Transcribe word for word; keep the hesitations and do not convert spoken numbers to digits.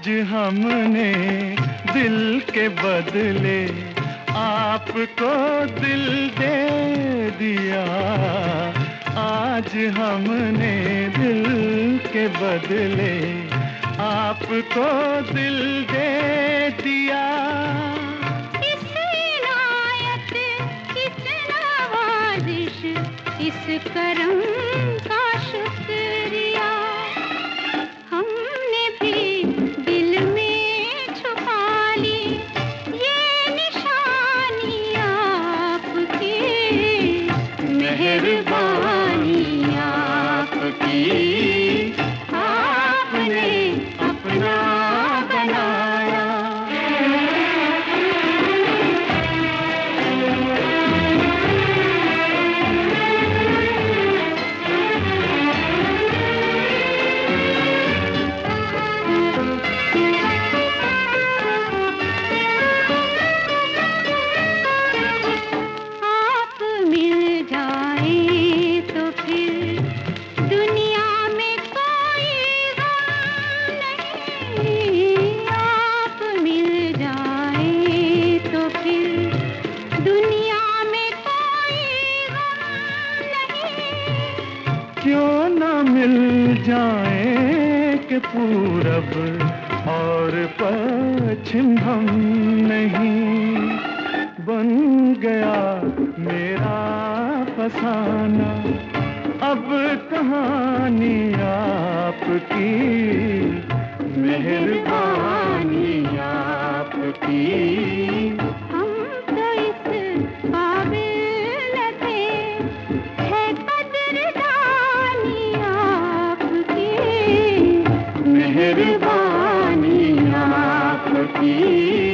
आज हमने दिल के बदले आपको दिल दे दिया। आज हमने दिल के बदले आपको दिल दे दिया। इस इनायत, इस नवाजिश, इस करम का शुक्रिया हमने भी दिल में छुपा ली। ये निशानी आपकी, मेहरबानी आपकी, आपने अपना बनाया। आप मिल जाए तो फिर दुनिया में कोई गम नहीं। आप मिल जाए तो फिर दुनिया में कोई गम नहीं। क्यों न मिल जाए कि पूरब और पश्चिम हम नहीं। बन गया मेरा फसाना अब कहानी आपकी, मेहरबानी आपकी। हम तो इस काबिल थे, है कदरदानी आपकी, मेहरबानी आपकी।